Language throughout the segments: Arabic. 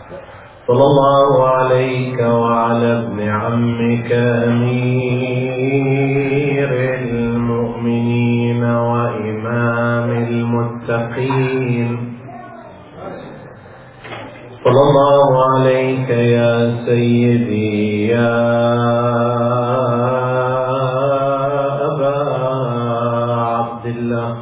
صلى الله عليك وعلى ابن عمك أمير المؤمنين وإمام المتقين. صلى الله عليك يا سيدي يا أبا عبد الله.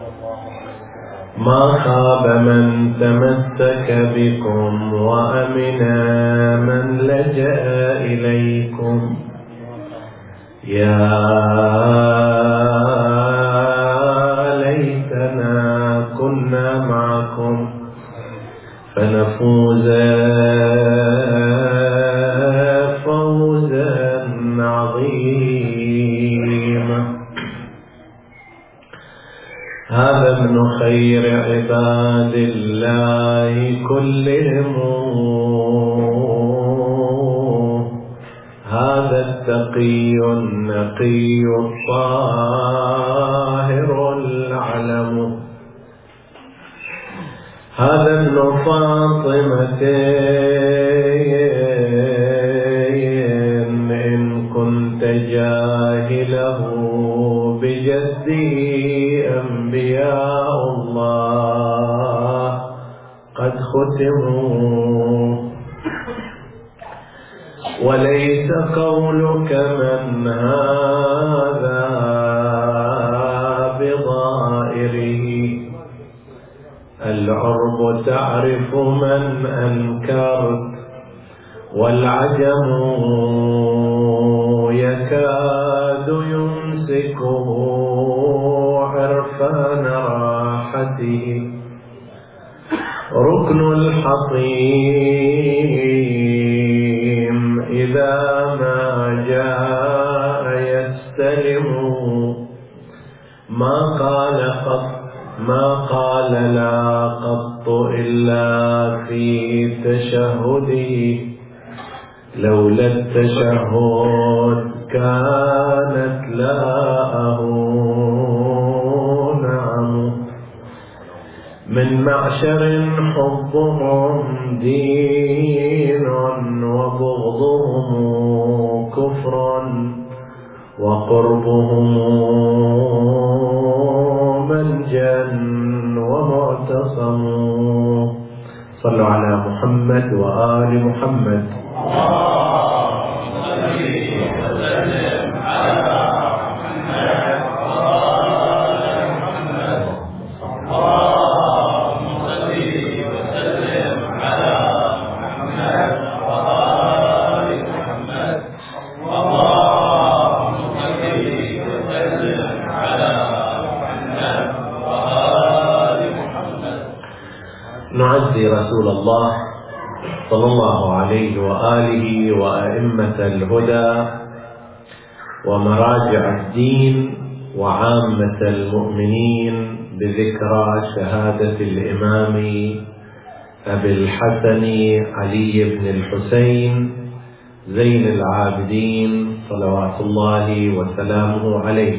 ما خاب من تمسك بكم وأمن من لجأ إليكم. يا ليتنا كنا معكم فنفوز فوزا عظيما. هذا ابن خير عباد الله كلهم، هذا التقي النقي الطاهر العلم. هذا ابن فاطمة إن كنت جاهله بجده أنبياء الله قد ختموا، وليس قولك من هذا بظاهره. العرب تعرف من أنكرت، والعجم يكاد يمسكه عرفان راحته. ركن الحطيم إذا ما جاء يستلم، ما قال لا قط إلا في تشهده. لولا التشهد كانت لاءه نعم. من معشر حبهم دين وبغضهم كفر، وقربهم منجا ومعتصم. صلوا على محمد وآل محمد. نعزي رسول الله صلى الله عليه وآله وأئمة الهدى ومراجع الدين وعامة المؤمنين بذكرى شهادة الإمام أبي الحسن علي بن الحسين زين العابدين صلوات الله وسلامه عليه.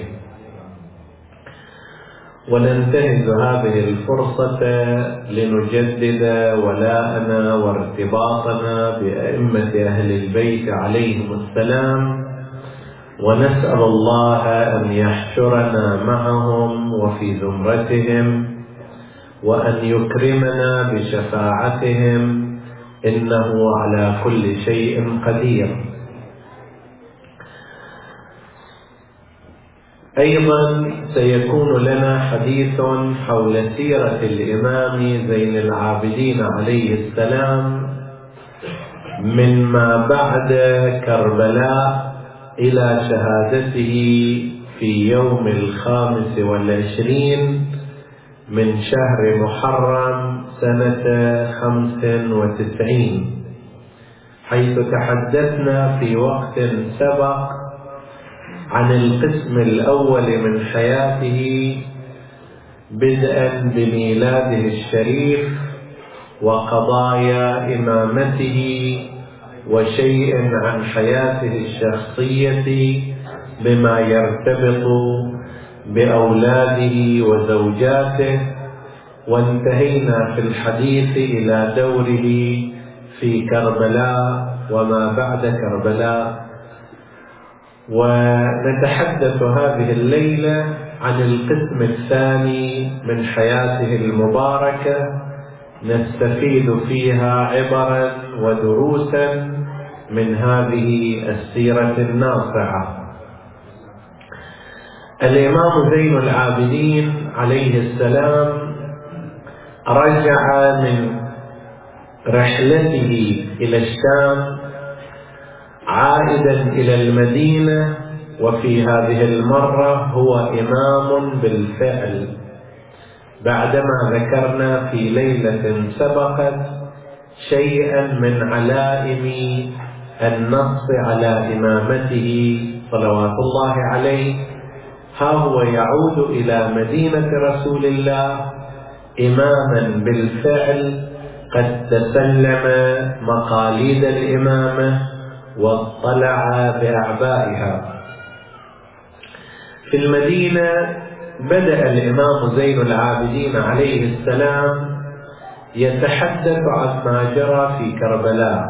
وننتهز هذه الفرصة لنجدد ولاءنا وارتباطنا بأئمة أهل البيت عليهم السلام، ونسأل الله أن يحشرنا معهم وفي زمرتهم، وأن يكرمنا بشفاعتهم، إنه على كل شيء قدير. أيضا سيكون لنا حديث حول سيرة الإمام زين العابدين عليه السلام مما بعد كربلاء إلى شهادته في يوم 25 من شهر محرم سنة 95، حيث تحدثنا في وقت سبق عن القسم الأول من حياته، بدءا بميلاده الشريف وقضايا إمامته وشيء عن حياته الشخصية بما يرتبط بأولاده وزوجاته، وانتهينا في الحديث إلى دوره في كربلاء وما بعد كربلاء. ونتحدث هذه الليلة عن القسم الثاني من حياته المباركة، نستفيد فيها عبرا ودروسا من هذه السيرة الناصعة. الإمام زين العابدين عليه السلام رجع من رحلته إلى الشام عائدا إلى المدينة، وفي هذه المرة هو إمام بالفعل، بعدما ذكرنا في ليلة سبقت شيئا من علائم النص على إمامته صلوات الله عليه. ها هو يعود إلى مدينة رسول الله إماما بالفعل، قد تسلم مقاليد الإمامة واطلع بأعبائها. في المدينة بدأ الإمام زين العابدين عليه السلام يتحدث عن ما جرى في كربلاء،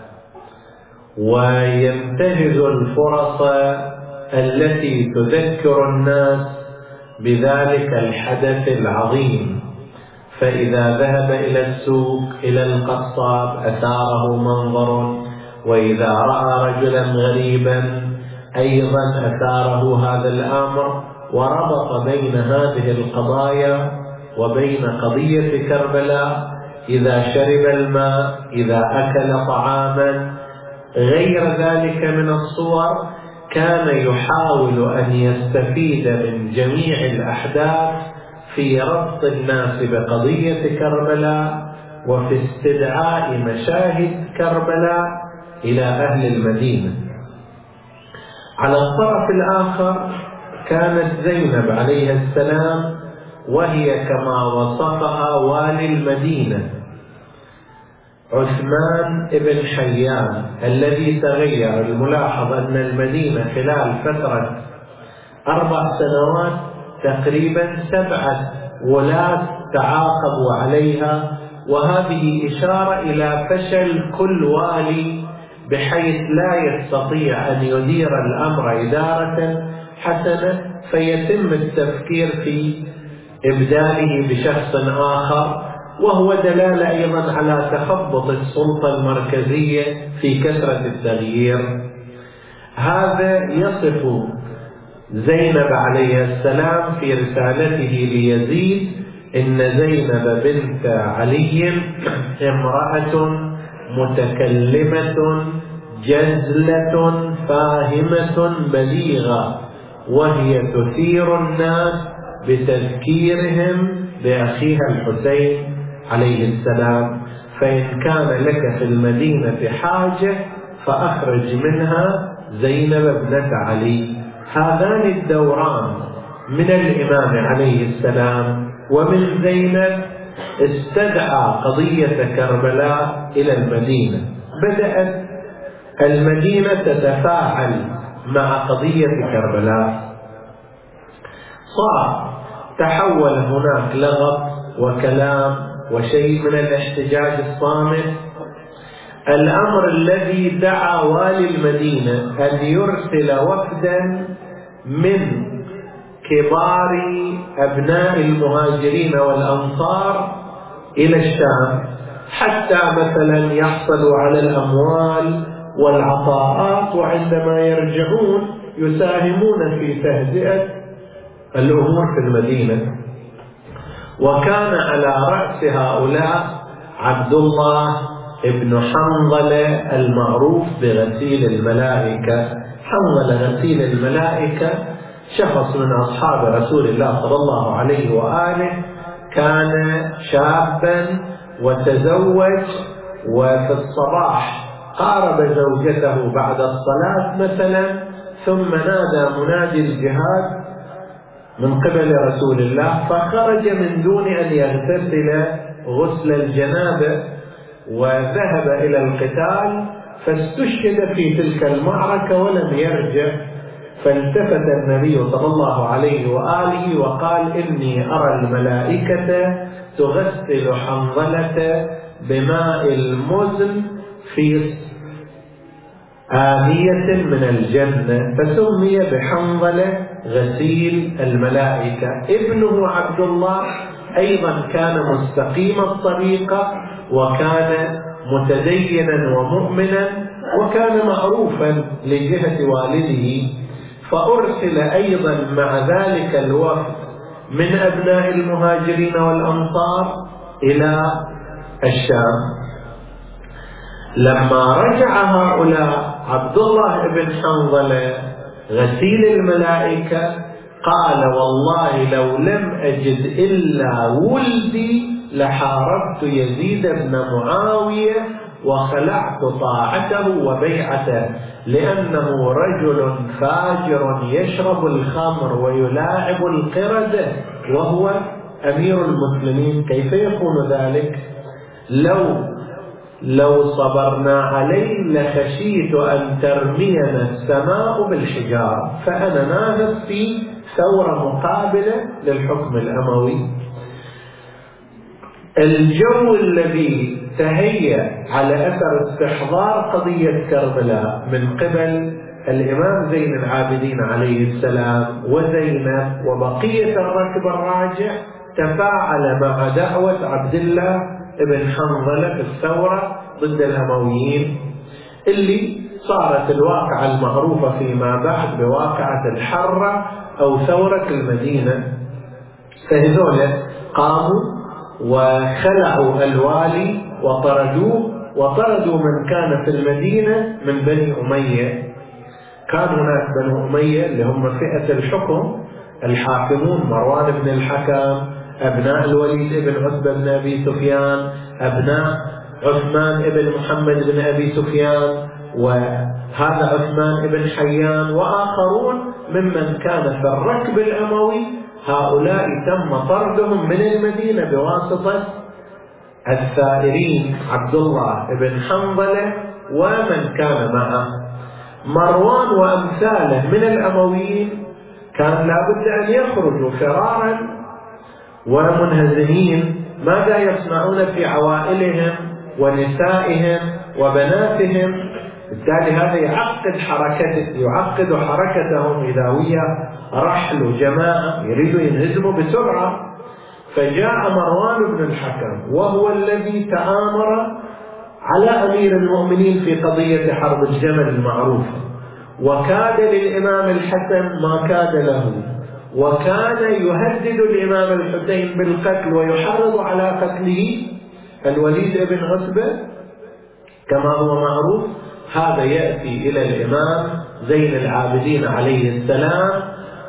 وينتهز الفرص التي تذكر الناس بذلك الحدث العظيم. فإذا ذهب إلى السوق إلى القصاب أثاره منظر، وإذا رأى رجلا غريبا أيضا أثاره هذا الأمر، وربط بين هذه القضايا وبين قضية كربلاء. إذا شرب الماء، إذا أكل طعاما، غير ذلك من الصور، كان يحاول أن يستفيد من جميع الأحداث في ربط الناس بقضية كربلاء، وفي استدعاء مشاهد كربلاء إلى أهل المدينة. على الطرف الآخر كانت زينب عليه السلام، وهي كما وصفها والي المدينة عثمان بن حيان الذي تغير. الملاحظ أن المدينة خلال فترة 4 سنوات تقريبا 7 ولاة تعاقبوا عليها، وهذه إشارة إلى فشل كل والي بحيث لا يستطيع أن يدير الأمر إدارة حسنة، فيتم التفكير في إبداله بشخص آخر، وهو دلالة أيضا على تخبط السلطة المركزية في كثرة التغيير. هذا يصف زينب عليه السلام في رسالته ليزيد: إن زينب بنت علي امرأة متكلمة جزلة فاهمة بليغة، وهي تثير الناس بتذكيرهم بأخيها الحسين عليه السلام، فإن كان لك في المدينة حاجة فأخرج منها زينب ابنة علي. هذان الدوران من الإمام عليه السلام ومن زينب استدعى قضية كربلاء إلى المدينة. بدأت المدينة تتفاعل مع قضية كربلاء، صار تحول هناك لغط وكلام وشيء من الاحتجاج الصامت. الأمر الذي دعا والي المدينة أن يرسل وفدا من كبار أبناء المهاجرين والأنصار إلى الشام، حتى مثلا يحصلوا على الأموال والعطاءات، وعندما يرجعون يساهمون في تهدئة الأمور في المدينة. وكان على رأس هؤلاء عبد الله ابن حنظلة المعروف بغسيل الملائكة. حنظلة غسيل الملائكة شخص من أصحاب رسول الله صلى الله عليه وآله، كان شابا وتزوج، وفي الصباح قارب زوجته بعد الصلاة مثلا، ثم نادى منادي الجهاد من قبل رسول الله، فخرج من دون أن يغتسل غسل الجنابة وذهب إلى القتال، فاستشهد في تلك المعركة ولم يرجع. فالتفت النبي صلى الله عليه وآله وقال: إني أرى الملائكة تغسل حنظلة بماء المزن في آنية من الجنة، فسمي بحنظلة غسيل الملائكة. ابنه عبد الله أيضا كان مستقيم الطريقة، وكان متدينا ومؤمنا، وكان معروفا لجهة والده، فأرسل أيضا مع ذلك الوفد من أبناء المهاجرين والأنصار إلى الشام. لما رجع هؤلاء عبد الله بن حنظلة غسيل الملائكة قال: والله لو لم أجد إلا ولدي لحاربت يزيد بن معاوية وخلعت طاعته وبيعته، لأنه رجل فاجر يشرب الخمر ويلاعب القردة وهو أمير المسلمين. كيف يكون ذلك؟ لو صبرنا عليه لخشيت أن ترمينا السماء بالحجارة. فأنا ناهض في ثورة مقابلة للحكم الأموي. الجو الذي تهيأ على أثر استحضار قضية كربلاء من قبل الإمام زين العابدين عليه السلام وزينب وبقية الركب الراجع تفاعل مع دعوة عبد الله بن حنظلة في الثورة ضد الأمويين، اللي صارت الواقعة المعروفة فيما بعد بواقعة الحرة أو ثورة المدينة. فهذول قاموا وخلعوا الوالي وطردوا من كان في المدينة من بني أمية. كان هناك بنو أمية اللي هم فئة الحكم الحاكمون، مروان بن الحكم، أبناء الوليد بن عتبة بن أبي سفيان، أبناء عثمان بن محمد بن أبي سفيان، وهذا عثمان بن حيان وآخرون ممن كان في الركب الأموي. هؤلاء تم طردهم من المدينة بواسطة الثائرين عبد الله بن حنظلة ومن كان معه. مروان وأمثاله من الأمويين كان لابد أن يخرجوا فرارا ومنهزمين. ماذا يصنعون في عوائلهم ونسائهم وبناتهم؟ بالتالي هذا يعقد حركتهم إذا ويا رحل جماعة يريدوا ينهزموا بسرعة. فجاء مروان بن الحكم وهو الذي تآمر على أمير المؤمنين في قضية حرب الجمل المعروفة، وكاد للإمام الحسن ما كاد له، وكان يهدد الإمام الحسين بالقتل ويحرض على قتله الوليد بن عتبة كما هو معروف. هذا يأتي إلى الإمام زين العابدين عليه السلام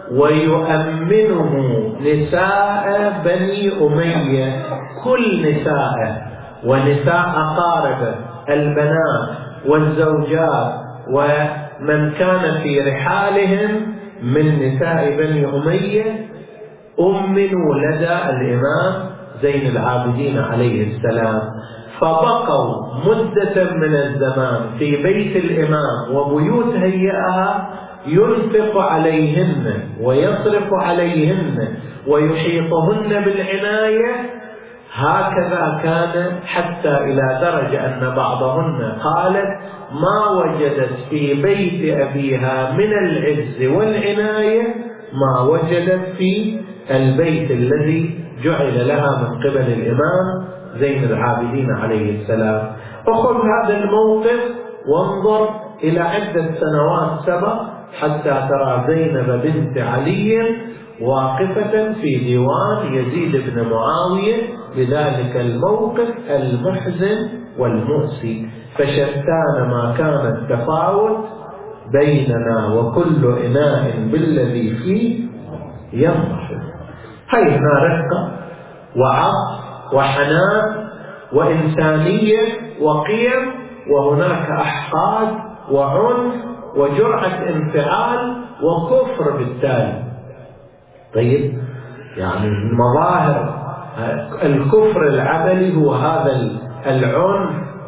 ويؤمنه نساء بني أمية، كل نساء ونساء أقاربه، البنات والزوجات ومن كان في رحالهم من نساء بني أمية أمنوا لدى الإمام زين العابدين عليه السلام. فبقوا مدة من الزمان في بيت الإمام وبيوت هيئها ينفق عليهن ويصرف عليهن ويحيطهن بالعناية. هكذا كان حتى إلى درجة أن بعضهن قالت ما وجدت في بيت أبيها من العز والعناية ما وجدت في البيت الذي جعل لها من قبل الإمام زين العابدين عليه السلام. فخذ هذا الموقف وانظر إلى عدة سنوات سبق حتى ترى زينب بنت علي واقفة في ديوان يزيد بن معاوية بذلك الموقف المحزن والمؤسي. فشتان ما كان التفاوت بيننا وكل إناء بالذي فيه ينضح. هي هنا رقة وعطف وحنان وإنسانية وقيم، وهناك أحقاد وعنف وجرعة انفعال وكفر بالتالي. طيب يعني مظاهر الكفر العملي هو هذا العنف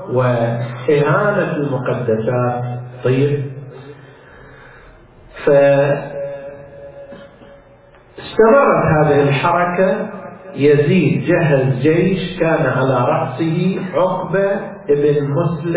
وإهانة المقدسات. طيب فاستمرت هذه الحركة. يزيد جهز جيش كان على رأسه عقبة ابن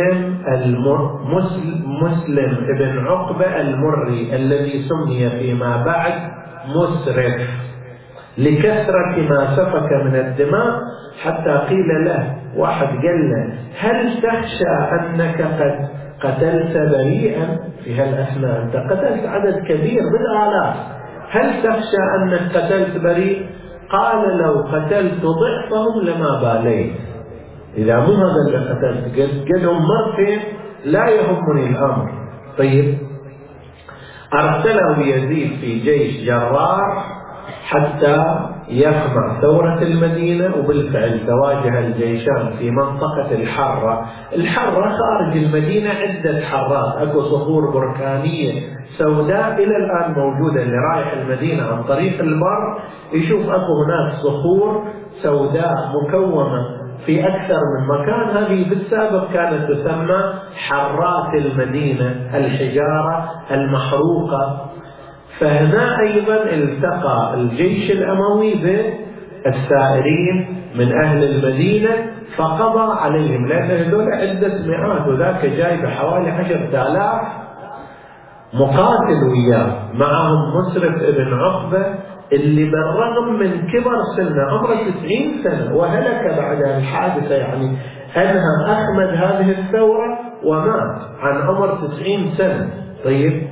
مسلم ابن عقبة المري الذي سمي فيما بعد مسرف لكثرة ما سفك من الدماء، حتى قيل له، واحد قال له: هل تخشى أنك قد قتلت بريئا في هالأثناء؟ أنت قتلت عدد كبير بالآلاف، هل تخشى أنك قتلت بريء؟ قال: لو قتلت ضعفهم لما باليت. إذا مو هذا اللي قتلت قدهم مرتين لا يهمني الأمر. طيب، أرسله يزيد في جيش جرار حتى يقمع ثورة المدينة، وبالفعل تواجه الجيشان في منطقة الحرة. الحرة خارج المدينة عدة حرات، أكو صخور بركانية سوداء إلى الآن موجودة، اللي رايح المدينة عن طريق البر يشوف أكو هناك صخور سوداء مكومة في أكثر من مكان. هذه بالسابق كانت تسمى حرات المدينة، الحجارة المحروقة. فهنا أيضا التقى الجيش الأموي بالثائرين من أهل المدينة فقضى عليهم، لأن هذول عدة مئات وذاك جاي بحوالي 10,000 مقاتل وياه، معهم مسرف ابن عقبة اللي بالرغم من كبر سنه عمره 90 سنة وهلك بعد الحادثة، يعني أنهى أخمد هذه الثورة ومات عن عمر 90 سنة. طيب،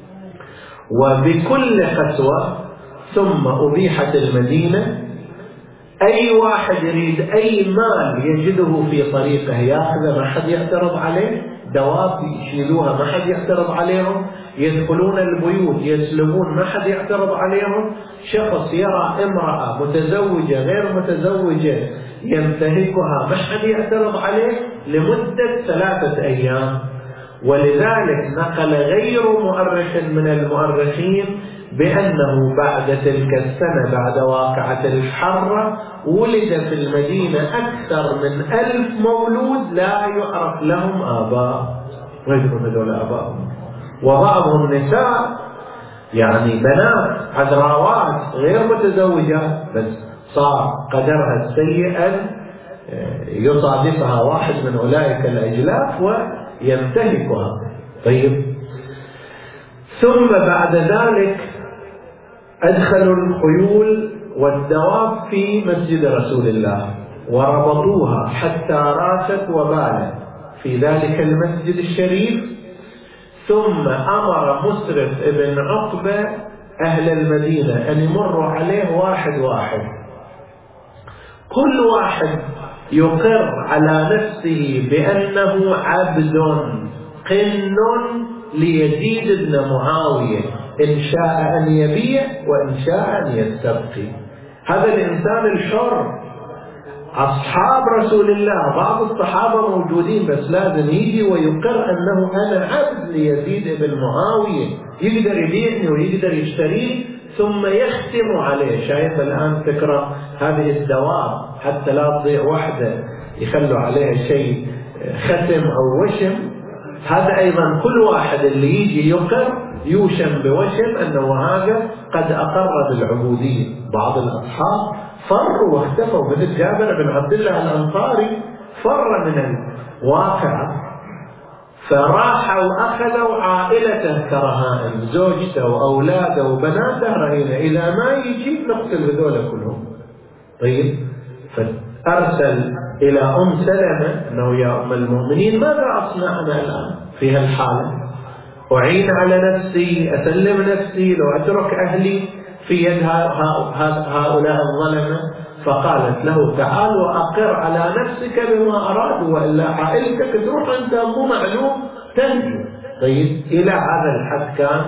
وبكل قسوة ثم أبيحت المدينة. أي واحد يريد أي مال يجده في طريقه يأخذه، ما حد يعترض عليه، دواب يشيلوها ما حد يعترض عليهم، يدخلون البيوت يسلمون ما حد يعترض عليهم، شخص يرى امرأة متزوجة غير متزوجة ينتهكها ما حد يعترض عليه لمدة 3 أيام. ولذلك نقل غير مؤرخ من المؤرخين بأنه بعد تلك السنة، بعد واقعة الحرة، ولد في المدينة أكثر من 1000 مولود لا يعرف لهم آباء. ويجب هذول آبائهم، وبعضهم نساء، يعني بنات عذراوات غير متزوجات، بس صار قدرها السيء أن يصادفها واحد من أولئك الأجلاف وينتهكها. طيب، ثم بعد ذلك أدخلوا الخيول والدواب في مسجد رسول الله وربطوها حتى راست وبالت في ذلك المسجد الشريف. ثم أمر مسرف ابن عقبة أهل المدينة أن يمروا عليه واحد واحد، كل واحد يقر على نفسه بأنه عبد قن ليزيد بن معاوية، إن شاء أن يبيع وإن شاء أن يستبقي. هذا الإنسان الحر. أصحاب رسول الله بعض الصحابة موجودين، بس لازم يجي ويقر أنه أنا عبد ليزيد بن معاوية، يقدر يبيعني ويقدر يشتريه، ثم يختم عليه. شايف الآن فكرة هذه الدواب حتى لا تضيع واحدة يخلوا عليها شيء ختم أو وشم. هذا أيضا كل واحد اللي يجي يقر يوشم بوشم أنه هذا قد أقر بالعبودية. بعض الأصحاب فروا واختفوا، مثل جابر بن عبد الله الأنصاري فر من الواقع، فراح وأخذوا عائلته كرهائن، زوجته وأولاده وبناته رهينة، إذا ما يجي نقتل هذول كلهم. طيب، فأرسل إلى أم سلمة أنه يا أم المؤمنين ماذا أصنع أنا الآن في هالحالة؟ أعين على نفسي، أسلم نفسي، لو أترك أهلي في يد هؤلاء الظلمة؟ فقالت له تعال وأقر على نفسك بما أرادوا، وإلا عائلتك تروح أنت مو معلوم تنجو. طيب، إلى هذا الحد كان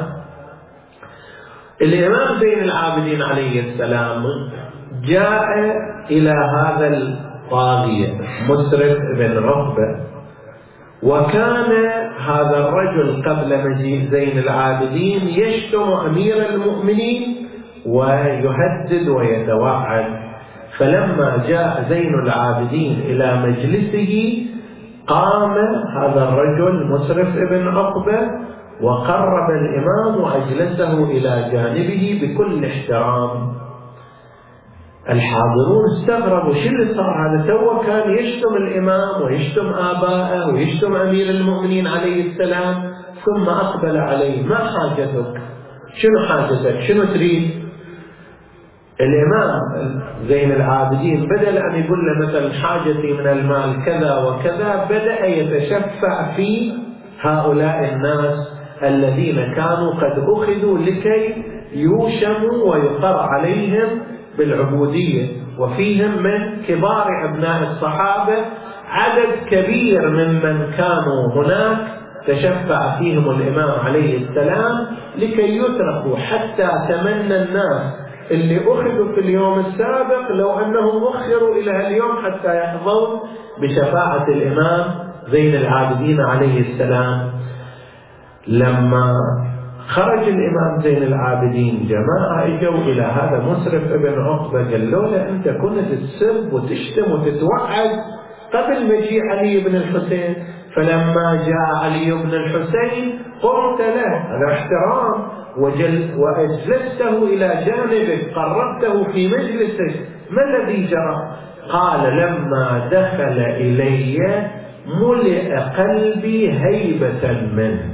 الإمام زين العابدين عليه السلام جاء إلى هذا الطاغية مسرف بن عقبة، وكان هذا الرجل قبل مجيء زين العابدين يشتم أمير المؤمنين ويهدد ويتوعد. فلما جاء زين العابدين إلى مجلسه قام هذا الرجل مسرف بن عقبة وقرب الإمام وأجلسه إلى جانبه بكل احترام. الحاضرون استغربوا، شو اللي صار هذا؟ تو كان يشتم الإمام ويشتم آبائه ويشتم أمير المؤمنين عليه السلام، ثم أقبل عليه. ما حاجتك؟ شنو حاجتك؟ شنو تريد؟ الإمام زين العابدين بدل أن يقول له مثلا حاجتي من المال كذا وكذا، بدأ يتشفع في هؤلاء الناس الذين كانوا قد أخذوا لكي يوشموا ويقر عليهم بالعبودية، وفيهم من كبار أبناء الصحابة عدد كبير ممن كانوا هناك تشفع فيهم الإمام عليه السلام لكي يتركوا، حتى تمنى الناس اللي أخذوا في اليوم السابق لو أنهم أخروا إلى اليوم حتى يحظون بشفاعة الإمام زين العابدين عليه السلام. لما خرج الإمام زين العابدين جماعة اجوا إلى هذا مسرف ابن عقبة، قالوا له أنت كنت تسب وتشتم وتتوعد قبل مجيء علي بن الحسين، فلما جاء علي بن الحسين قمت له على احترام وأجلسته إلى جانبك، قربته في مجلسك، ما الذي جرى؟ قال لما دخل إلي ملئ قلبي هيبة منه.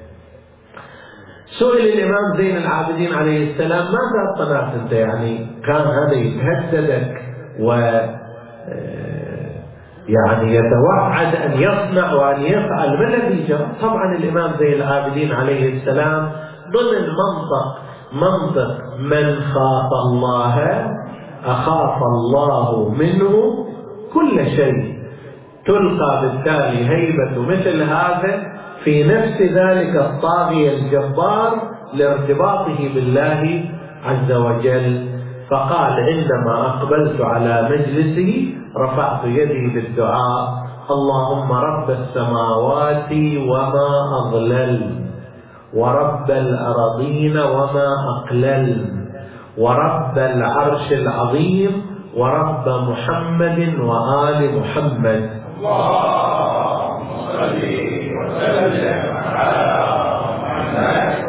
سئل الإمام زين العابدين عليه السلام ماذا صنعت أنت؟ يعني كان هذا يتهددك و يعني يتوعد أن يصنع وأن يفعل، ما الذي جرى؟ طبعا الإمام زين العابدين عليه السلام ضمن منطق من خاف الله أخاف الله منه كل شيء، تلقى بالتالي هيبة مثل هذا في نفس ذلك الطاغية الجبار لارتباطه بالله عز وجل. فقال عندما أقبلت على مجلسي رفعت يدي بالدعاء: اللهم رب السماوات وما أضلل، ورب الأراضين وما أقلل، ورب العرش العظيم، ورب محمد وآل محمد. اللهم صل وسلم على محمد.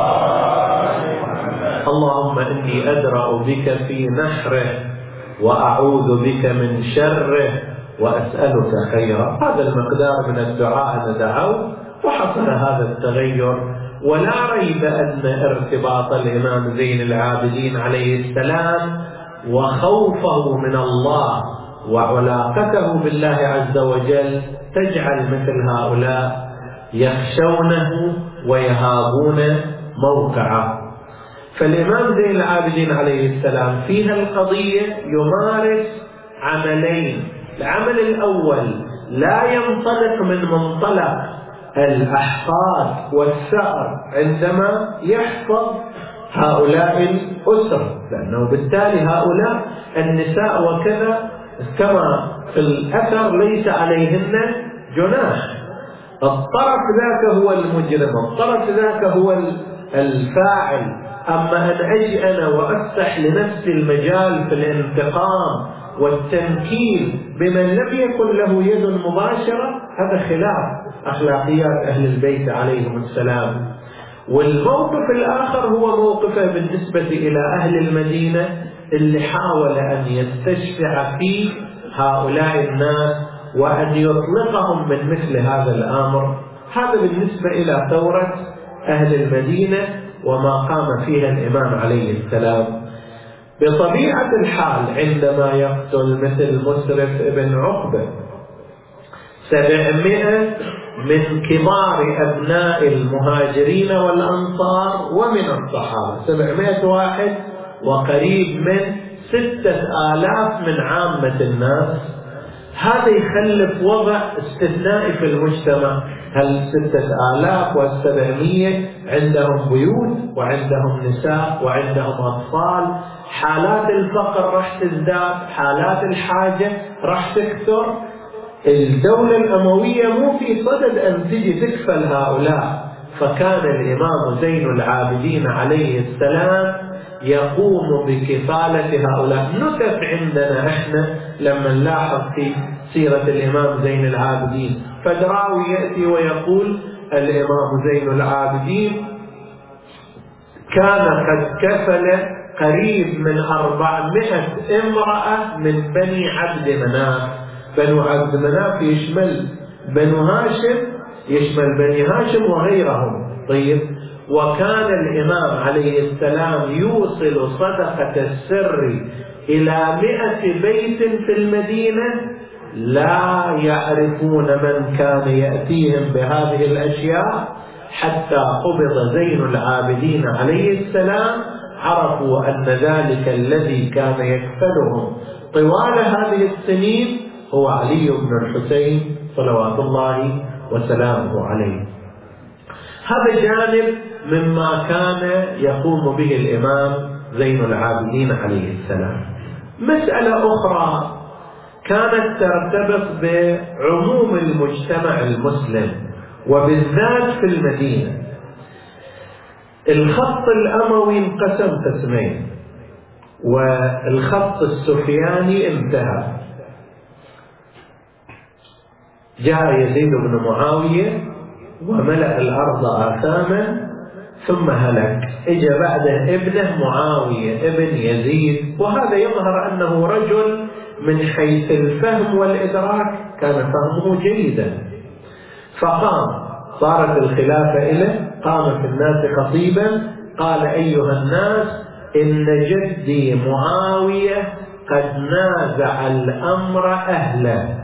اللهم إني أدرأ بك في نحره وأعوذ بك من شره وأسألك خيره. هذا المقدار من الدعاء ندعوه وحصل هذا التغير. ولا ريب أن ارتباط الإمام زين العابدين عليه السلام وخوفه من الله وعلاقته بالله عز وجل تجعل مثل هؤلاء يخشونه ويهابون موقعه. فالإمام زين العابدين عليه السلام في القضية يمارس عملين. العمل الأول لا ينطلق من منطلق الأحقاد والثأر عندما يحفظ هؤلاء الأسر، لأنه بالتالي هؤلاء النساء وكذا كما في الأثر ليس عليهن جناح. الطرف ذاك هو المجرم، الطرف ذاك هو الفاعل. أما أن أجي أنا وأفتح لنفسي المجال في الانتقام والتنكيل بمن لم يكن له يد مباشرة، هذا خلاف أخلاقيات أهل البيت عليهم السلام. والموقف الآخر هو موقفه بالنسبة إلى أهل المدينة اللي حاول أن يستشفع فيه هؤلاء الناس وأن يطلقهم من مثل هذا الأمر. هذا بالنسبة إلى ثورة أهل المدينة وما قام فيها الإمام عليه السلام. بطبيعة الحال عندما يقتل مثل مسرف ابن عقبة 700 من كبار أبناء المهاجرين والأنصار ومن الصحابة، 700 واحد وقريب من 6000 من عامة الناس، هذا يخلف وضع استثنائي في المجتمع. هل 6000 و700 عندهم بيوت وعندهم نساء وعندهم أطفال، حالات الفقر راح تزداد، حالات الحاجة راح تكثر. الدولة الأموية مو في صدد أن تجي تكفل هؤلاء، فكان الإمام زين العابدين عليه السلام يقوم بكفالة هؤلاء. نكت عندنا احنا لما نلاحظ في سيرة الإمام زين العابدين، فدراوي يأتي ويقول الإمام زين العابدين كان قد كفل قريب من 400 امرأة من بني عبد مناف. بنو عبد مناف يشمل بنو هاشم، يشمل بني هاشم وغيرهم. طيب، وكان الإمام عليه السلام يوصل صدقة السر إلى 100 بيت في المدينة لا يعرفون من كان يأتيهم بهذه الأشياء، حتى قبض زين العابدين عليه السلام عرفوا أن ذلك الذي كان يكفلهم طوال هذه السنين هو علي بن الحسين صلوات الله وسلامه عليه. هذا جانب مما كان يقوم به الإمام زين العابدين عليه السلام. مسألة أخرى كانت ترتبط بعموم المجتمع المسلم وبالذات في المدينة. الخط الأموي انقسم قسمين، والخط السفياني انتهى. جاء يزيد بن معاوية وملأ الأرض آثاما ثم هلك. اجى بعده ابنه معاوية ابن يزيد، وهذا يظهر أنه رجل من حيث الفهم والإدراك كان فهمه جيدا، فقام، صارت الخلافة إليه، قام في الناس خطيبا قال: أيها الناس، إن جدي معاوية قد نازع الأمر أهله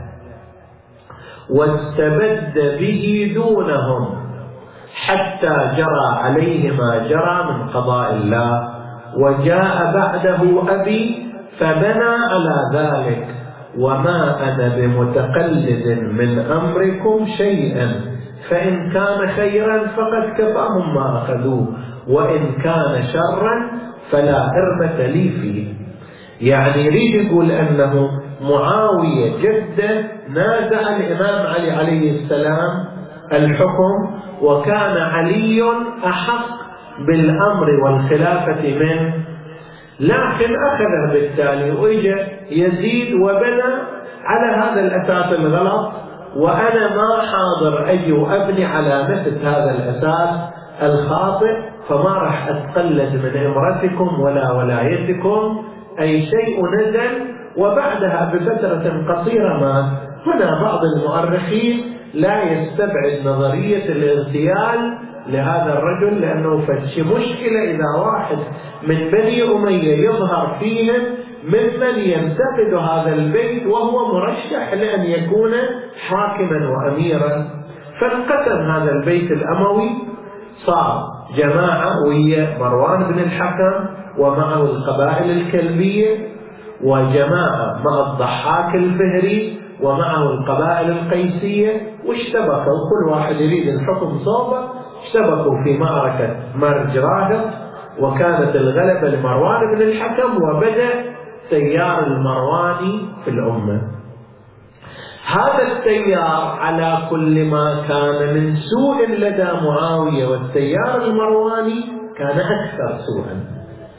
واستبد به دونهم حتى جرى عليه ما جرى من قضاء الله، وجاء بعده أبي فبنى على ذلك، وما أنا بمتقلد من أمركم شيئا، فإن كان خيرا فقد كفاهم ما أخذوه، وإن كان شرا فلا إربة لي فيه. يعني يريد يقول أنه معاوية جده نازع الإمام علي عليه السلام الحكم، وكان علي أحق بالأمر والخلافة منه، لكن أخذه بالتالي، وإجى يزيد وبنى على هذا الأساس الغلط، وأنا ما حاضر أجي وأبني على مثل هذا الأساس الخاطئ، فما راح أتقلد من إمرتكم ولا ولايتكم أي شيء نزل. وبعدها بفترة قصيرة مات. هنا بعض المؤرخين لا يستبعد نظرية الاغتيال لهذا الرجل، لأنه فتش مشكلة إذا واحد من بني أمية يظهر فيهم ممن ينتقد هذا البيت وهو مرشح لأن يكون حاكما وأميرا. فانقسم هذا البيت الأموي، صار جماعة ويا مروان بن الحكم ومعه القبائل الكلبية، وجماعة مع الضحاك الفهري ومعه القبائل القيسية، واشتبكوا كل واحد يريد الحكم صوبه، اشتبكوا في معركة مرج راهب، وكانت الغلبة لمروان بن الحكم، وبدأ تيار المرواني في الأمة. هذا التيار على كل ما كان من سوء لدى معاوية والتيار المرواني كان أكثر سوءا.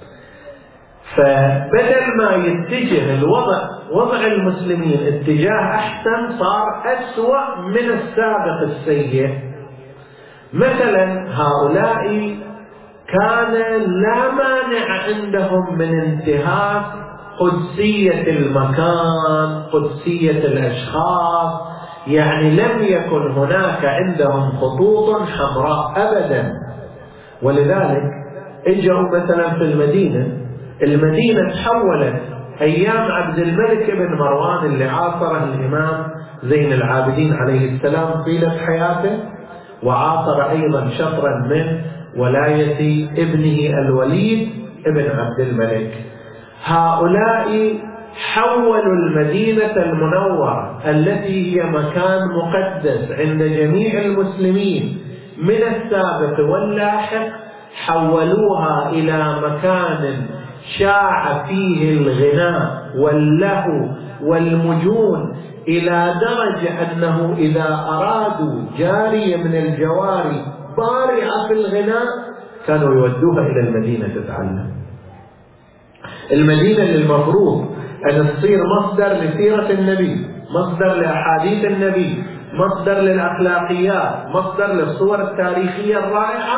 فبدل ما يتجه وضع المسلمين اتجاه أحسن، صار أسوأ من السابق السيء. مثلا هؤلاء كان لا مانع عندهم من انتهاك قدسية المكان، قدسية الأشخاص، يعني لم يكن هناك عندهم خطوط حمراء أبدا. ولذلك اجوا مثلا في المدينة تحولت أيام عبد الملك بن مروان اللي عاصره الإمام زين العابدين عليه السلام طيلة حياته، وعاصر أيضا شطرا من ولاية ابنه الوليد ابن عبد الملك. هؤلاء حولوا المدينة المنورة التي هي مكان مقدس عند جميع المسلمين من السابق واللاحق، حولوها إلى مكان شاع فيه الغناء واللهو والمجون، إلى درجة أنه إذا أرادوا جارية من الجواري بارعة في الغناء كانوا يودوها إلى المدينة تتعلم. المدينة اللي المفروض أن تصير مصدر لسيرة النبي، مصدر لأحاديث النبي، مصدر للأخلاقيات، مصدر للصور التاريخية الرائعة،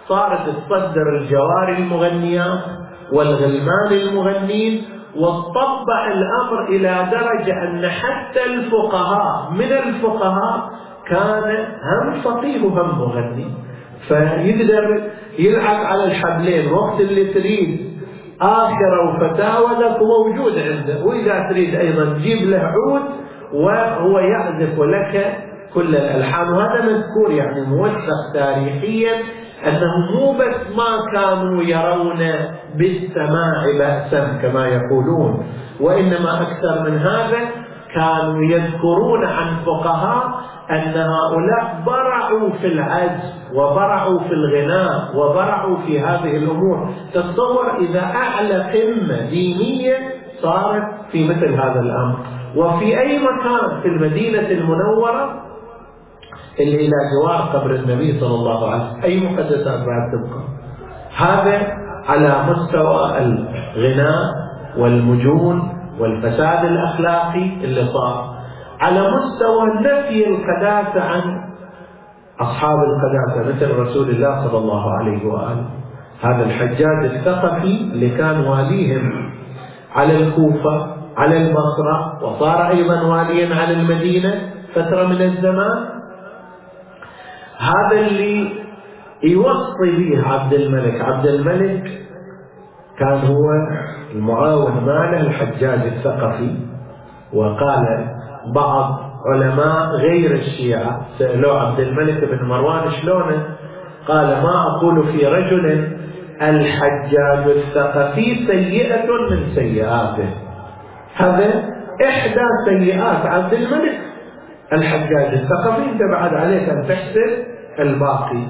صارت تصدر الجواري المغنيات والغلمان المغنين، وتطبع الأمر إلى درجة أن حتى الفقهاء من الفقهاء كان هم فقيه وهم مغني، فيقدر يلعب على الحبلين. وقت اللي تريد آخرة وفتاوى ذاك موجود عنده، وإذا تريد أيضا تجيب له عود وهو يعزف لك كل الألحان. وهذا مذكور يعني موثق تاريخيا أنه مو بس ما كانوا يرون بالسماع بأسا كما يقولون، وإنما أكثر من هذا كانوا يذكرون عن فقهاء أن هؤلاء برعوا في العزف وبرعوا في الغناء وبرعوا في هذه الأمور. تصور إذا أعلى قمة دينية صارت في مثل هذا الأمر، وفي أي مكان في المدينة المنورة اللي إلى جوار قبر النبي صلى الله عليه وسلم، أي مقدسات بعد تبقى. هذا على مستوى الغناء والمجون والفساد الأخلاقي اللي صار. على مستوى نفي القداسة عن أصحاب القداسة مثل رسول الله صلى الله عليه وآله، هذا الحجاج الثقفي اللي كان واليهم على الكوفة على البصرة، وصار أيضا واليا على المدينة فترة من الزمان، هذا اللي يوصي به عبد الملك. عبد الملك كان هو المعاون ماله الحجاج الثقفي. وقال بعض علماء غير الشيعة سألوا عبد الملك بن مروان شلونه، قال ما أقول في رجل الحجاج الثقفي سيئة من سيئاته. هذا إحدى سيئات عبد الملك الحجاج الثقفي، انت بعد عليك أن تحسب الباقي.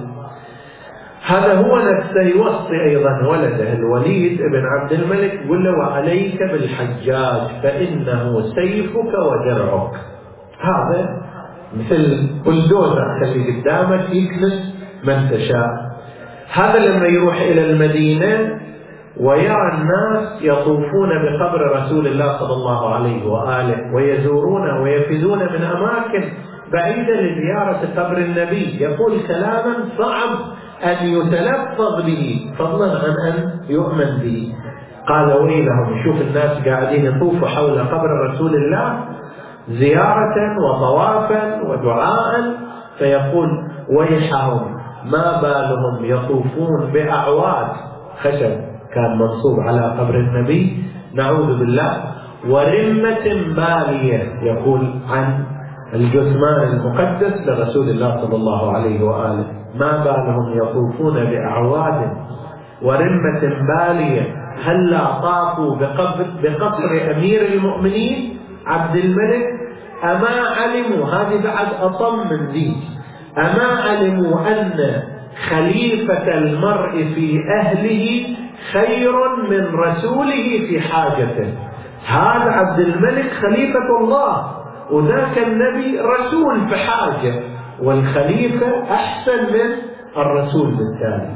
هذا هو نفسه يوصي أيضا ولده الوليد بن عبد الملك، يقول له وعليك بالحجاج فإنه سيفك ودرعك. هذا مثل بلدوزر خلي قدامك يكنس من تشاء. هذا لما يروح إلى المدينة ويرى الناس يطوفون بقبر رسول الله صلى الله عليه وآله ويزورونه ويفدون من أماكن بعيدة لزيارة قبر النبي، يقول كلاما صعب أن يتلفظ به فضلا عن أن يؤمن به. قال ويلهم، يشوف الناس قاعدين يطوفوا حول قبر رسول الله زيارة وطوافا ودعاء، فيقول ويحهم ما بالهم يطوفون بأعواد خشب كان منصوب على قبر النبي نعوذ بالله، ورمة بالية، يقول عن الجثمان المقدس لرسول الله صلى الله عليه وآله، ما بالهم يطوفون بأعواد ورمة بالية هلا طافوا بقبر أمير المؤمنين عبد الملك، أما علموا، هذه بعد أطم من ذي، أما علموا أن خليفة المرء في أهله خير من رسوله في حاجته. هذا عبد الملك خليفة الله، وذاك النبي رسول في حاجة، والخليفة أحسن من الرسول بالتالي.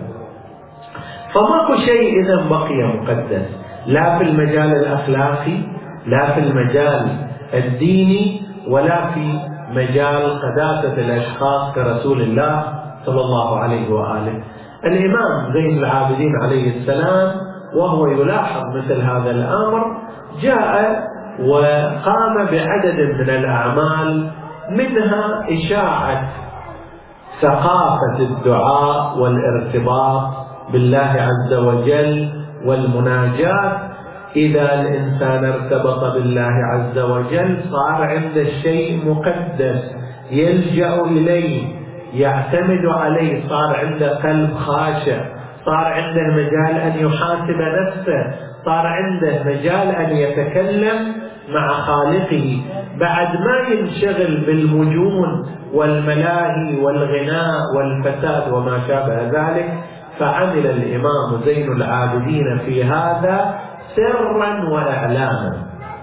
فماكو شيء إذن بقي مقدس، لا في المجال الأخلاقي لا في المجال الديني ولا في مجال قداسة الأشخاص كرسول الله صلى الله عليه وآله. الإمام زين العابدين عليه السلام وهو يلاحظ مثل هذا الأمر جاء وقام بعدد من الأعمال، منها إشاعة ثقافة الدعاء والارتباط بالله عز وجل والمناجاة. إذا الإنسان ارتبط بالله عز وجل صار عنده شيء مقدس يلجأ إليه يعتمد عليه، صار عنده قلب خاشع، صار عنده مجال أن يحاسب نفسه، صار عنده مجال أن يتكلم مع خالقه، بعد ما ينشغل بالمجون والملاهي والغناء والفساد وما شابه ذلك. فعمل الإمام زين العابدين في هذا سرا وإعلانا،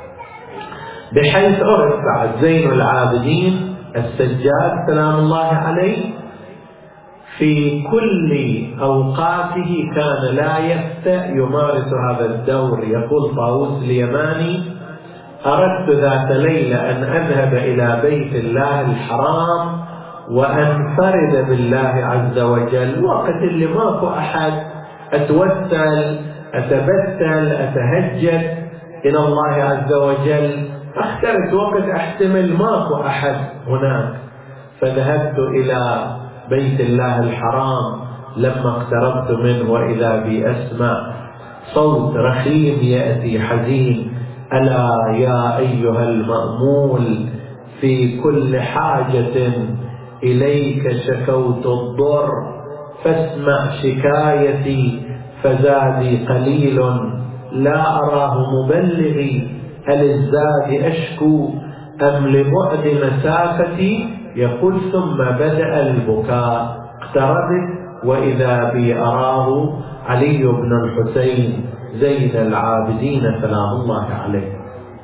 بحيث عرف بعد زين العابدين السجاد سلام الله عليه في كل أوقاته كان لا يفتأ يمارس هذا الدور. يقول طاووس اليماني أردت ذات ليلة أن أذهب إلى بيت الله الحرام وأنفرد بالله عز وجل. وقت اللي ماكو أحد أتوسل، أتبتل، أتهجد إلى الله عز وجل. اخترت وقت أحتمل ماكو أحد هناك، فذهبت إلى بيت الله الحرام. لما اقتربت منه وإذا بي أسمع صوت رخيم يأتي حزين: ألا يا أيها المأمول، في كل حاجة إليك شكوت الضر، فاسمع شكايتي فزادي قليل، لا أراه مبلغي، هل الزاد أشكو أم لبعد مسافتي؟ يقول ثم بدأ البكاء. اقتربت وإذا بي أراه علي بن الحسين زين العابدين سلام الله عليه.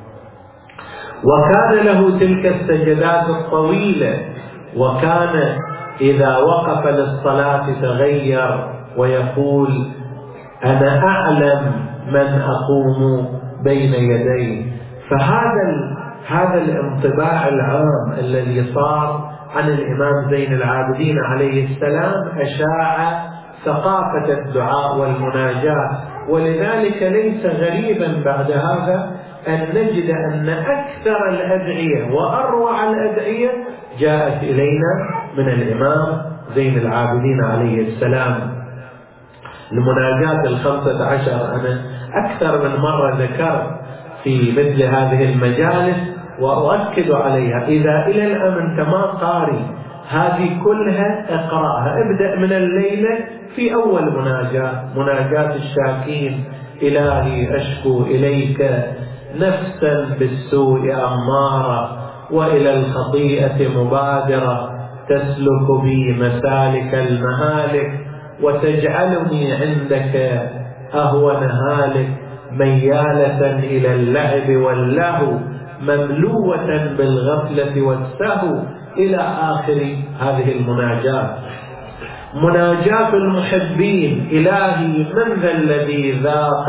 وكان له تلك السجدات الطويلة، وكان إذا وقف للصلاة تغير ويقول: أنا أعلم من أقوم بين يديه. فهذا الانطباع العام الذي صار عن الإمام زين العابدين عليه السلام أشاع ثقافة الدعاء والمناجاة. ولذلك ليس غريبا بعد هذا أن نجد أن أكثر الأدعية وأروع الأدعية جاءت إلينا من الإمام زين العابدين عليه السلام. المناجاة 15 أنا أكثر من مرة ذكرت في مثل هذه المجالس وأؤكد عليها. إذا إلى الآن أنت ما قاري هذه كلها اقرأها. ابدأ من الليلة في أول مناجاة الشاكين: إلهي أشكو إليك نفسا بالسوء أمارة، وإلى الخطيئة مبادرة، تسلك بي مسالك المهالك، وتجعلني عندك أهون هالك، ميالة إلى اللعب واللهو، مملوة بالغفلة والسهو، إلى آخر هذه المناجاة. مناجاة المحبين: إلهي من ذا الذي ذاق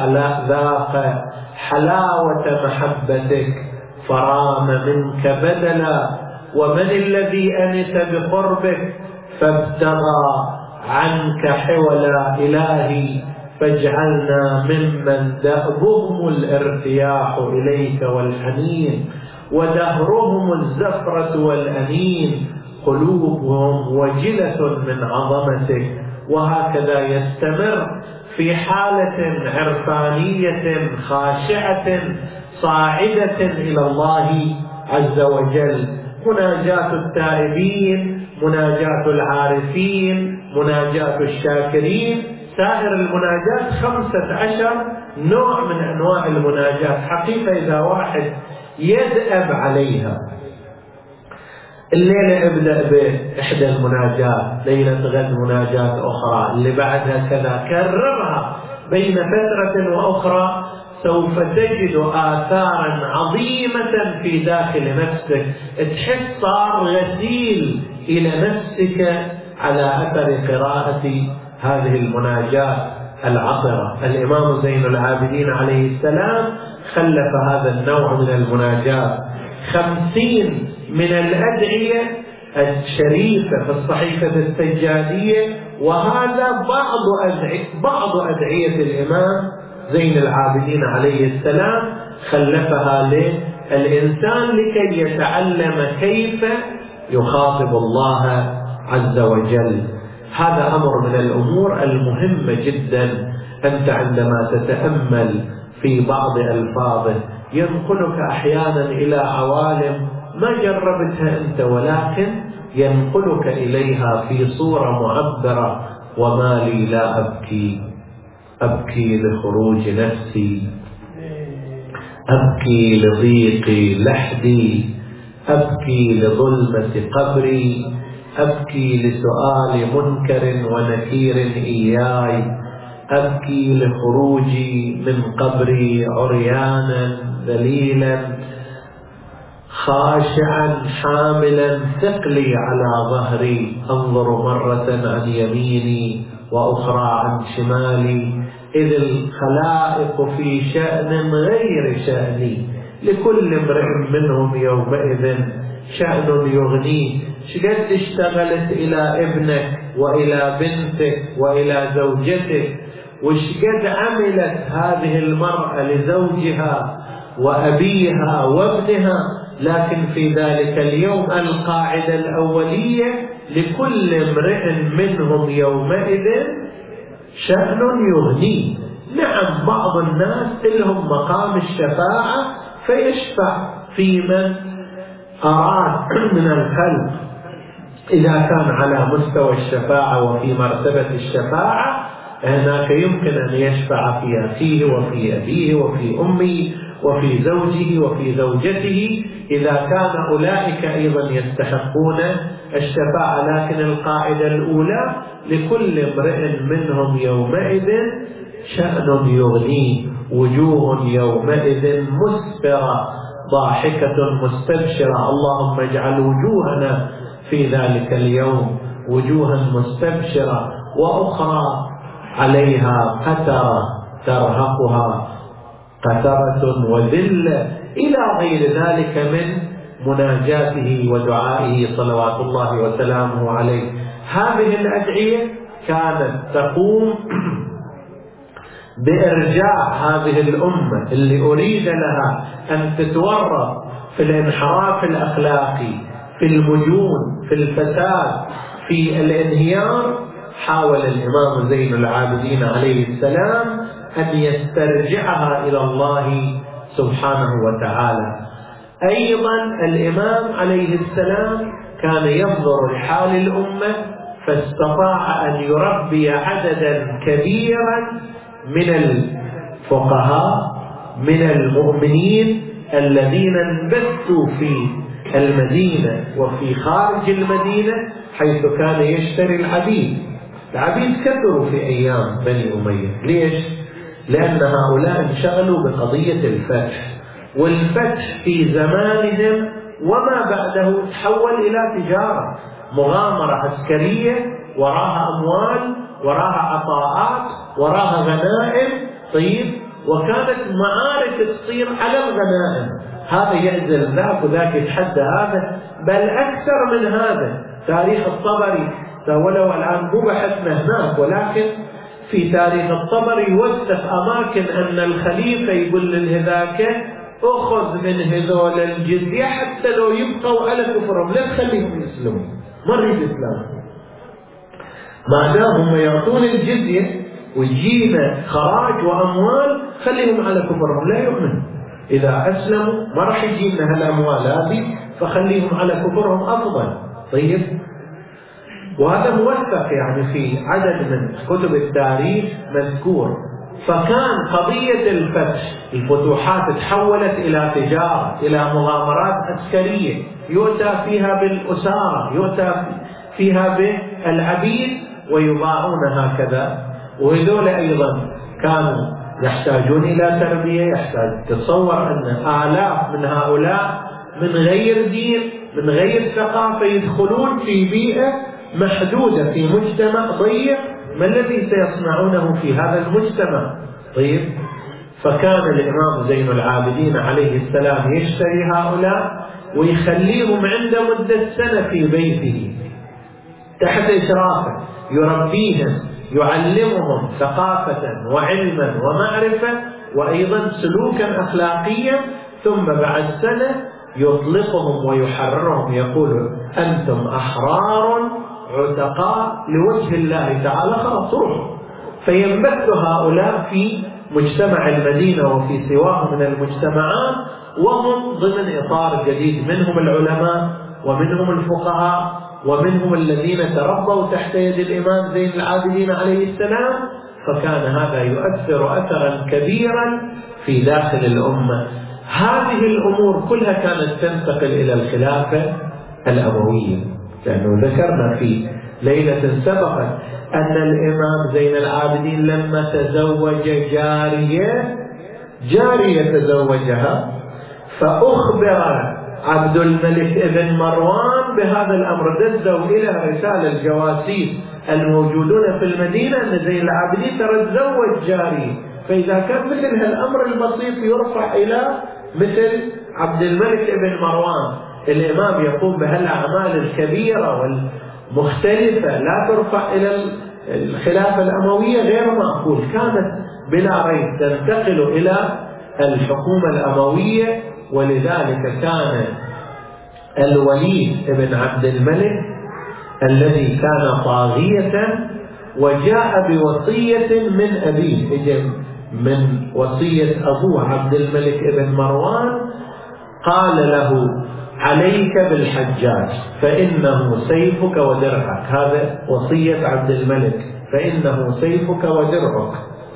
حلاوة محبتك فرام منك بدلا، ومن الذي أنس بقربك فابتغى عنك حولا. إلهي فاجعلنا ممن دأبهم الارتياح إليك والحنين، ودهرهم الزفرة والأنين، قلوبهم وجلة من عظمتك. وهكذا يستمر في حالة عرفانية خاشعة صاعدة إلى الله عز وجل. مناجاة التائبين، مناجاة العارفين، مناجاة الشاكرين، سائر المناجاة 15 نوع من أنواع المناجاة. حقيقة إذا واحد يدأب عليها، الليلة ابدأ بإحدى المناجاة، ليلة غد مناجاة أخرى، اللي بعدها كذا، كررها بين فترة وأخرى، سوف تجد آثارا عظيمة في داخل نفسك. تحس صار غسيل إلى نفسك على أثر قراءة هذه المناجاة العطرة. الإمام زين العابدين عليه السلام خلف هذا النوع من المناجاة. 50 من الأدعية الشريفة في الصحيفة السجادية، وهذا بعض أدعية الإمام زين العابدين عليه السلام خلفها للإنسان لكي يتعلم كيف يخاطب الله عز وجل. هذا أمر من الأمور المهمة جدا. أنت عندما تتأمل في بعض ألفاظه ينقلك أحيانا إلى عوالم ما جربتها أنت، ولكن ينقلك إليها في صورة معبرة. وما لي لا أبكي، أبكي لخروج نفسي، أبكي لضيق لحدي، أبكي لظلمة قبري، أبكي لسؤال منكر ونكير إياي، أبكي لخروجي من قبري عريانا ذليلا خاشعا حاملا ثقلي على ظهري، أنظر مرة عن يميني وأخرى عن شمالي، إذ الخلائق في شأن غير شأني، لكل امرئ منهم يومئذ شأن يغنيه. شقد اشتغلت إلى ابنك وإلى بنتك وإلى زوجتك، وشقد عملت هذه المرأة لزوجها وأبيها وابنها. لكن في ذلك اليوم القاعدة الأولية: لكل امرئ منهم يومئذ شأن يغنيه. نعم، بعض الناس لهم مقام الشفاعة فيشفع في من أراد من الخلق إذا كان على مستوى الشفاعة وفي مرتبة الشفاعة، هناك يمكن أن يشفع في أخيه وفي أبيه وفي أمه وفي زوجه وفي زوجته إذا كان أولئك أيضا يستحقون الشفاعة. لكن القاعدة الأولى: لكل امرئ منهم يومئذ شأن يغنيه، وجوه يومئذ مسفرة ضاحكة مستبشرة. اللهم اجعل وجوهنا في ذلك اليوم وجوها مستبشرة، وأخرى عليها قترة ترهقها قترة وذلة، إلى غير ذلك من مناجاته ودعائه صلوات الله وسلامه عليه. هذه الأدعية كانت تقوم بإرجاع هذه الأمة اللي أريد لها أن تتورط في الانحراف الأخلاقي، في المجون، في الفساد، في الانهيار. حاول الإمام زين العابدين عليه السلام أن يسترجعها إلى الله سبحانه وتعالى. أيضا الإمام عليه السلام كان ينظر لحال الأمة فاستطاع أن يربي عددا كبيرا من الفقهاء من المؤمنين الذين انبثوا في المدينة وفي خارج المدينة، حيث كان يشتري العبيد. العبيد كثروا في أيام بني أمية. ليش؟ لأن هؤلاء انشغلوا بقضية الفتح، والفتح في زمانهم وما بعده تحول إلى تجارة، مغامرة عسكرية، وراها أموال، وراها عطاءات، وراها غنائم. طيب، وكانت معارك تصير على الغنائم، هذا يعزل ذاك وذاك يتحدى هذا، بل أكثر من هذا. تاريخ الطبري، ولو الآن مو بحثنا هناك، ولكن في تاريخ الطبري يوثق أماكن أن الخليفة يقول للهذاك: أخذ من هذول الجزية حتى لو يبقوا على كفرهم، لا تخليهم يسلمون، ما نريد إسلام، ما دام هم يعطون الجزية ويجينا خراج وأموال، خليهم على كفرهم لا يؤمن. إذا أسلموا ما راح يجينا هالأموال هذه، فخليهم على كفرهم أفضل. طيب، وهذا موثق يعني في عدد من كتب التاريخ مذكور. فكان قضية الفتح، الفتوحات تحولت إلى تجارة، إلى مغامرات عسكرية يؤتى فيها بالأسارة، يؤتى فيها بالعبيد ويباعون هكذا. وهذول أيضا كانوا يحتاجون إلى تربية. يحتاج تصور أن آلاف من هؤلاء من غير دين، من غير ثقافة، يدخلون في بيئة محدودة في مجتمع ضيق، ما الذي سيصنعونه في هذا المجتمع؟ طيب، فكان الإمام زين العابدين عليه السلام يشتري هؤلاء ويخليهم عنده مدة سنة في بيته تحت إشرافه، يربيهم، يعلمهم ثقافة وعلما ومعرفة وأيضا سلوكا أخلاقيا، ثم بعد سنة يطلقهم ويحررهم، يقول: أنتم أحرار عتقاء لوجه الله تعالى، خلاص روحوا. فينبث هؤلاء في مجتمع المدينة وفي سواه من المجتمعات، وهم ضمن إطار جديد، منهم العلماء ومنهم الفقهاء ومنهم الذين تربوا تحت يد الإمام زين العابدين عليه السلام. فكان هذا يؤثر أثرا كبيرا في داخل الأمة. هذه الأمور كلها كانت تنتقل إلى الخلافة الأموية، لأنه ذكرنا في ليلة سبقت أن الإمام زين العابدين لما تزوج جارية تزوجها، فأخبر عبد الملك ابن مروان بهذا الأمر، دزوا إلى رسالة الجواسيس الموجودون في المدينة أن زين العابدين ترى تزوج جارية. فإذا كان مثل هالأمر البسيط يرفع إلى مثل عبد الملك ابن مروان، الإمام يقوم بهالأعمال الكبيرة والمختلفة لا ترفع إلى الخلافة الأموية غير معقول. كانت بلا ريب تنتقل إلى الحكومة الأموية. ولذلك كان الوليد بن عبد الملك الذي كان طاغية وجاء بوصية من أبيه، من وصية أبوه عبد الملك بن مروان، قال له: عليك بالحجاج فإنه سيفك ودرعك. هذا وصية عبد الملك، فإنه سيفك ودرعك.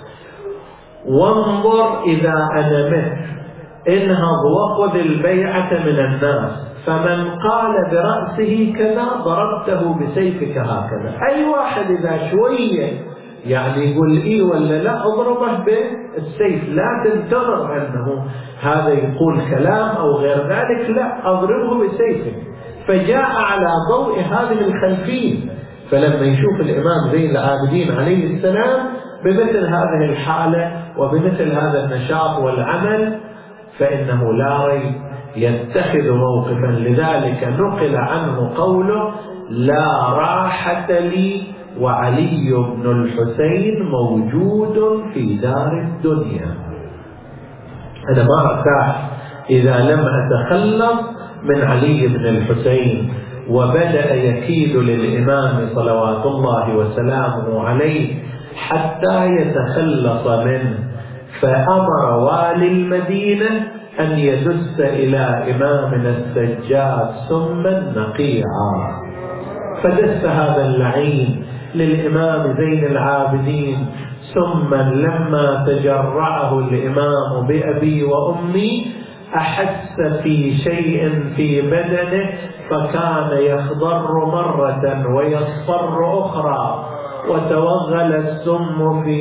وانظر إذا أنا مت انهض وخذ البيعة من الناس، فمن قال برأسه كذا ضربته بسيفك هكذا. أي واحد إذا شوية يعني يقول إيه ولا لا اضربه بالسيف، لا تنتظر أنه هذا يقول كلام أو غير ذلك، لا، أضربه بسيفك. فجاء على ضوء هذه الخلفية. فلما يشوف الإمام زين العابدين عليه السلام بمثل هذه الحالة وبمثل هذا النشاط والعمل، فإنه لا ريب يتخذ موقفا. لذلك نقل عنه قوله: لا راحة لي وعلي بن الحسين موجود في دار الدنيا. أنا ما أرتاح إذا لم أتخلص من علي بن الحسين. وبدأ يكيد للإمام صلوات الله وسلامه عليه حتى يتخلص منه. فأمر والي المدينة أن يدس إلى إمامنا السجاد سما نقيعا. فدس هذا اللعين للإمام زين العابدين سما لما تجرعه الإمام بأبي وأمي أحس في شيء في بدنه، فكان يخضر مرة ويصفر أخرى، وتوغل السم في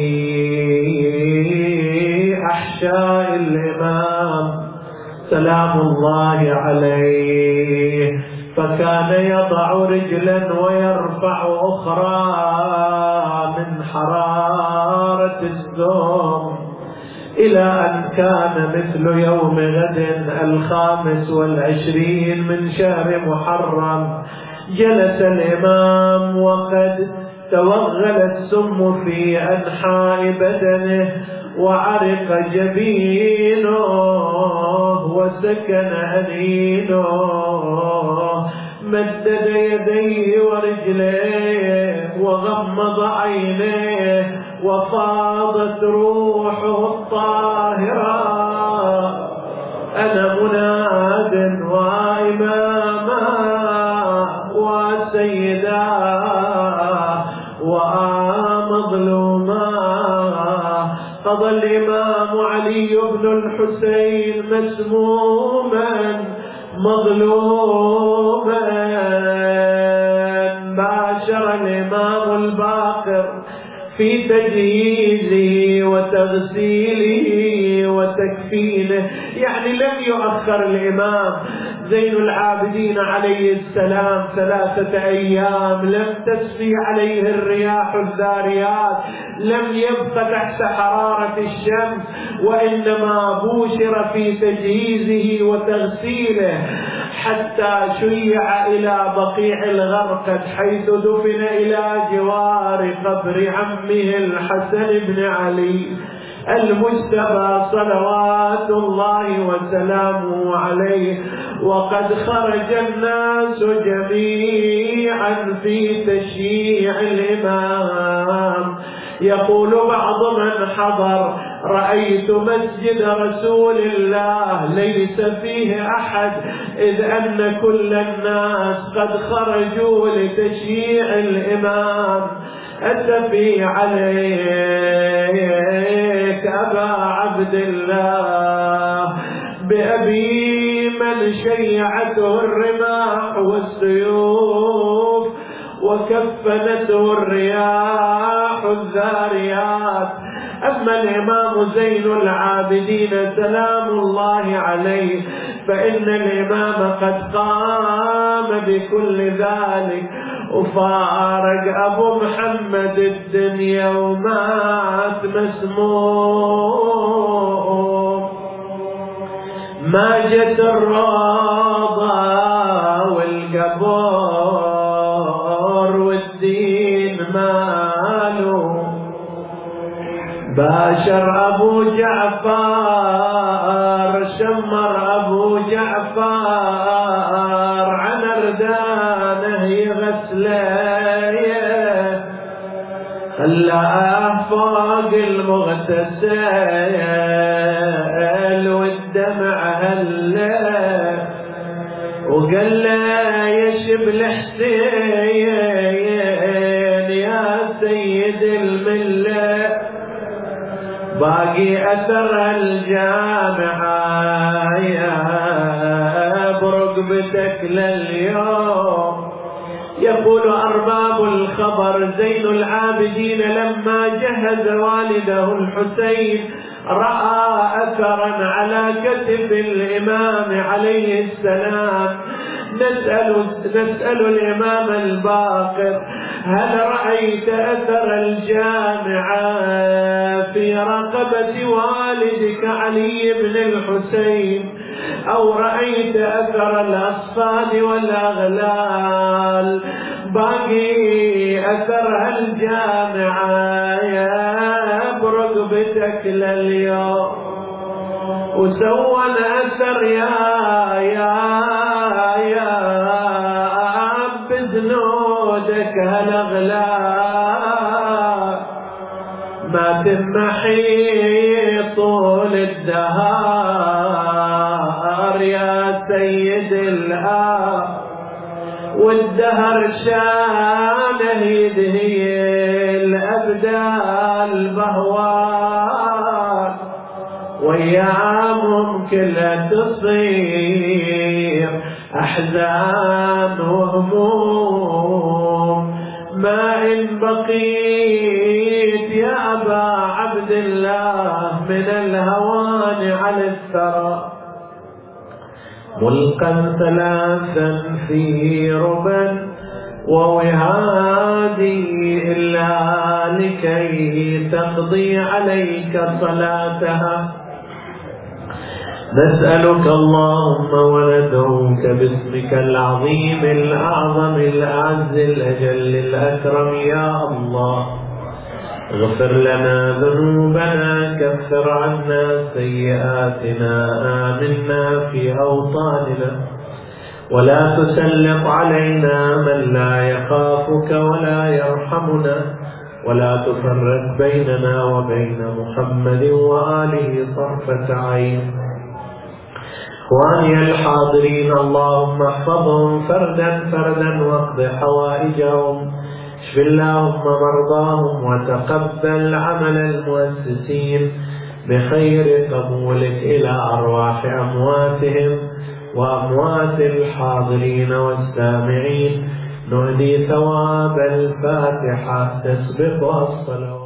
أحشاء الإمام سلام الله عليه، فكان يضع رجلا ويرفع أخرى من حرارة السم، إلى أن كان مثل يوم غد 25 من شهر محرم. جلس الإمام وقد توغل السم في أنحاء بدنه، وعرق جبينه وسكن أنينه، مدد يديه ورجليه وغمض عينيه، وفاضت روحه الطاهرة: أنا مناد وإماما وسيدا ومظلوما. قضى الإمام علي بن الحسين مسموما مظلوما. باشر الإمام الباقر في تجهيزه وتغسيله وتكفينه، يعني لم يؤخر الإمام زين العابدين عليه السلام 3 أيام، لم تسفي عليه الرياح الذاريات، لم يبق تحت حرارة الشمس، وإنما بوشر في تجهيزه وتغسيله حتى شيع إلى بقيع الغرقد، حيث دفن إلى جوار قبر عمه الحسن بن علي المجتبى صلوات الله وسلامه عليه. وقد خرج الناس جميعا في تشييع الإمام. يقول بعض من حضر: رأيت مسجد رسول الله ليس فيه أحد، إذ أن كل الناس قد خرجوا لتشييع الإمام. أتفي عليك أبا عبد الله بأبي من شيعته الرماح والسيوف وكفنته الرياح الذاريات. أما الإمام زين العابدين سلام الله عليه فإن الإمام قد قام بكل ذلك، وفارق أبو محمد الدنيا ومات مسموم. ما جت الروضة والقبور والدين ماله، باشر أبو جعفر شمر أبو جعفر عن أردانه يغسله، خلاه فوق المغتسل والدمع هله، وقال له يا شبل حسين يا سيد المله، باقي أثر الجامعة يا برقبتك لليوم. يقول أرباب الخبر زين العابدين لما جهز والده الحسين رأى أثرا على كتف الإمام عليه السلام. نسأل الإمام الباقر هل رأيت أثر الجامعة في رقبة والدك علي بن الحسين، أو رأيت أثر الأصفاد والأغلال؟ باقي أثرها الجامعة يا برقبتك لليوم، وسوى الأثر يا بذنودك هالأغلال، ما تمحي طول الدهر يا سيد الآب، والدهر شانه يدهي الأبدال بهوان، وأيامهم كلها تصير أحزان وهموم. ما إن بقيت يا أبا عبد الله من الهوان على الثرى، ملقا ثلاثا في ربا ووهادي إلا لكي تقضي عليك صلاتها. نسألك اللهم وندعوك باسمك العظيم الأعظم الأعز الأجل الأكرم يا الله، اغفر لنا ذنوبنا، كفر عنا سيئاتنا، آمنا في أوطاننا، ولا تسلط علينا من لا يخافك ولا يرحمنا، ولا تفرق بيننا وبين محمد وآله طرفة عين. إخواني الحاضرين، اللهم احفظهم فردا فردا واقض حوائجهم، اشف اللهم مرضاهم، وتقبل عمل المؤسسين بخير قبولك إلى أرواح أمواتهم وأموات الحاضرين والسامعين. نهدي ثواب الفاتحة تسبقها الصلوات.